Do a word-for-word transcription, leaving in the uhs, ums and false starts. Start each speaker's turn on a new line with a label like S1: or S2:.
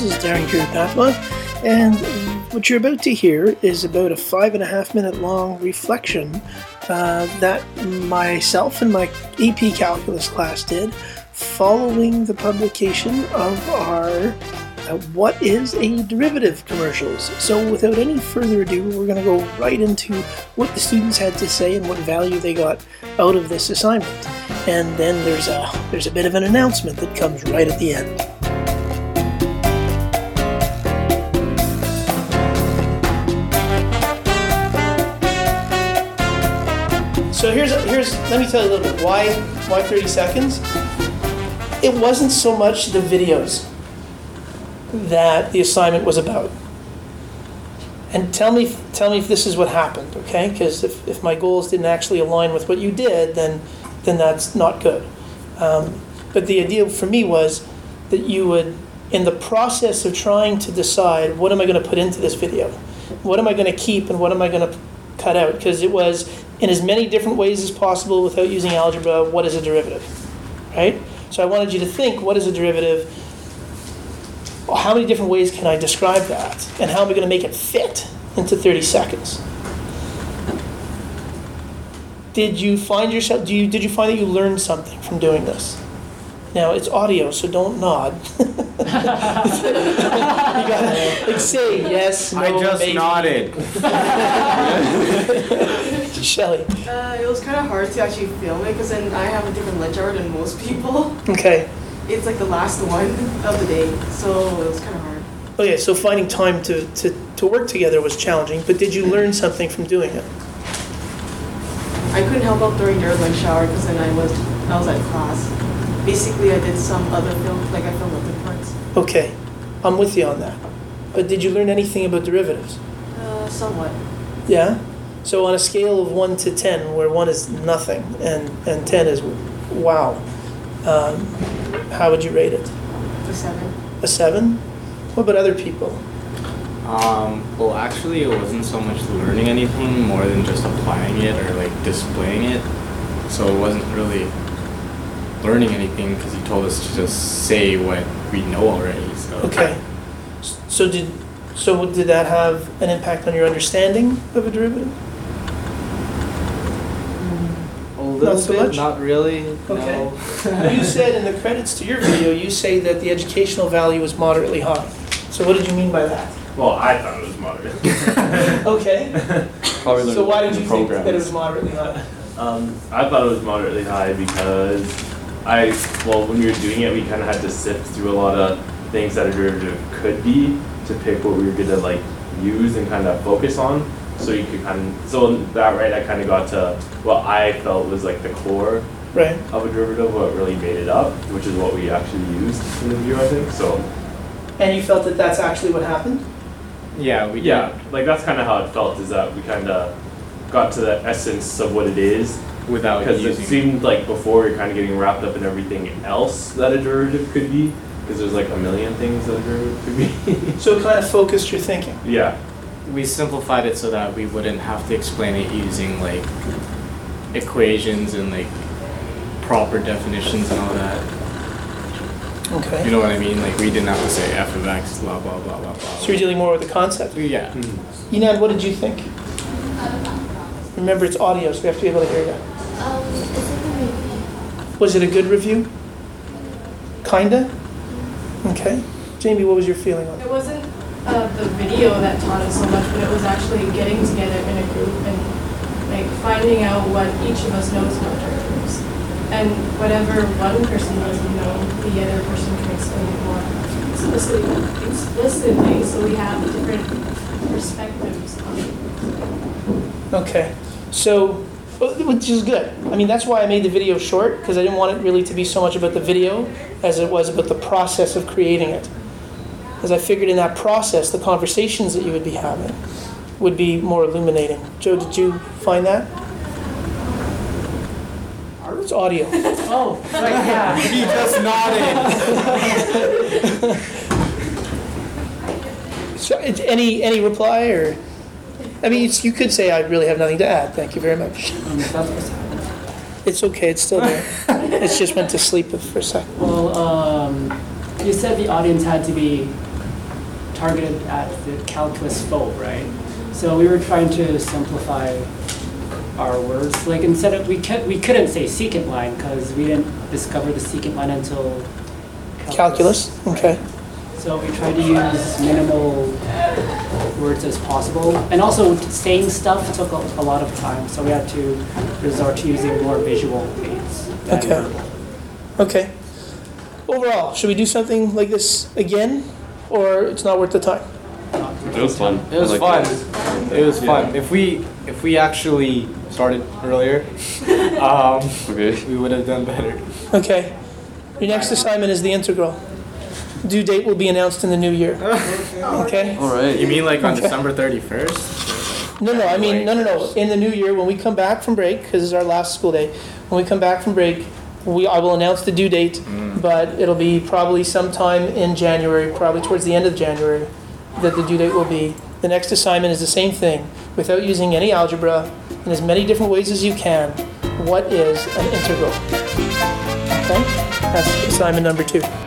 S1: is Darren Kirkpathma, and what you're about to hear is about a five and a half minute long reflection uh, that myself and my A P Calculus class did following the publication of our uh, What is a Derivative commercials. So without any further ado, we're going to go right into what the students had to say and what value they got out of this assignment. And then there's a, there's a bit of an announcement that comes right at the end. So here's, here's, let me tell you a little bit, why, why thirty seconds? It wasn't so much the videos that the assignment was about. And tell me, tell me if this is what happened, okay? Because if, if my goals didn't actually align with what you did, then, then that's not good. Um, but the idea for me was that you would, in the process of trying to decide what am I going to put into this video, what am I going to keep and what am I going to cut out, because it was in as many different ways as possible without using algebra, what is a derivative, right? So I wanted you to think, what is a derivative? Well, how many different ways can I describe that? And how am I going to make it fit into thirty seconds? Did you find yourself, do you, did you find that you learned something from doing this? Now, it's audio, so don't nod. You gotta like, say yes, no,
S2: I just
S1: maybe.
S2: nodded.
S1: Shelley.
S3: Uh, it was kind of hard to actually film it because then I have a different ledger than most people.
S1: Okay.
S3: It's like the last one of the day, so it was kind of hard.
S1: Okay, so finding time to, to, to work together was challenging, but did you learn something from doing it?
S3: I couldn't help out during your lunch hour because then I was I was at class. Basically, I did some other film, like I filmed other parts.
S1: Okay, I'm with you on that. But did you learn anything about derivatives?
S3: Uh, somewhat.
S1: Yeah? So on a scale of one to ten, where one is nothing and, and ten is wow, um, how would you rate it?
S3: A seven.
S1: A seven? What about other people?
S2: Um, well, actually, it wasn't so much learning anything, more than just applying it or like displaying it. So it wasn't really learning anything because he told us to just say what we know already. So.
S1: Okay. So did so did that have an impact on your understanding of a derivative?
S4: A little
S1: Not so
S4: bit,
S1: much?
S4: not really.
S1: Okay.
S4: No.
S1: You said in the credits to your video, you say that the educational value was moderately high. So what did you mean by that?
S5: Well, I thought it was moderate.
S1: Okay.
S5: Probably learned
S1: So why
S5: from
S1: did
S5: the
S1: you think
S5: programs.
S1: that it was moderately high?
S5: Um, I thought it was moderately high because I, well, when we were doing it, we kind of had to sift through a lot of things that a derivative could be to pick what we were going to like use and kind of focus on. So you could kind of, so that right, I kind of got to what I felt was like the core
S1: Right.
S5: of a derivative, what really made it up, which is what we actually used in the video, I think. So
S1: And you felt that that's actually what happened?
S2: Yeah, we
S5: yeah, like that's kind of how it felt, is that we kind of got to the essence of what it is.
S2: without
S5: Because it
S2: using.
S5: seemed like before you're kind of getting wrapped up in everything else that a derivative could be, because there's like a million things that a derivative could be.
S1: So it kind of focused your thinking.
S5: Yeah.
S2: We simplified it so that we wouldn't have to explain it using like equations and like proper definitions and all that.
S1: Okay.
S2: You know what I mean? Like we didn't have to say f of x, blah blah blah blah blah.
S1: So you're dealing more with the concept.
S2: Yeah.
S1: Enad, what did you think? Remember, it's audio, so we have to be able to hear you.
S6: Um, it's like a movie.
S1: Was it a good review? Kinda? Okay. Jamie, what was your feeling on it?
S3: It wasn't uh, the video that taught us so much, but it was actually getting together in a group and like finding out what each of us knows about derivatives. And whatever one person doesn't know, the other person can explain it more explicitly, explicitly so we have different perspectives on it.
S1: Okay. So, which is good. I mean, that's why I made the video short, because I didn't want it really to be so much about the video as it was about the process of creating it. Because I figured in that process, the conversations that you would be having would be more illuminating. Joe, did you find that? It's audio.
S4: Oh, right, yeah.
S2: He just nodded.
S1: So, it's any any reply or? I mean, it's, you could say I really have nothing to add. Thank you very much.
S4: Um, that's-
S1: It's okay. It's still there. It's just went to sleep for a second.
S4: well, um, you said the audience had to be
S7: targeted at the calculus foe, right? So we were trying to simplify our words. Like instead of, we, could, we couldn't say secant line because we didn't discover the secant line until
S1: Calculus, okay.
S7: So we tried to use minimal words as possible. And also saying stuff took a, a lot of time, so we had to resort to using more visual aids than
S1: Okay.
S7: verbal.
S1: Okay. Overall, should we do something like this again, or it's not worth the time?
S5: It was fun.
S2: It was
S5: I
S2: fun.
S5: liked
S2: It was fun. If we if we actually started earlier, um,
S5: Okay.
S2: we would have done better.
S1: Okay. Your next assignment is the integral. Due date will be announced in the new year. Okay?
S5: All right.
S2: You mean like on
S1: Okay.
S2: December thirty-first?
S1: No, no, I mean, no, no, no. In the new year, when we come back from break, because it's our last school day, when we come back from break, we, I will announce the due date, but it'll be probably sometime in January, probably towards the end of January, that the due date will be. The next assignment is the same thing, without using any algebra, in as many different ways as you can. What is an integral? Okay? That's assignment number two.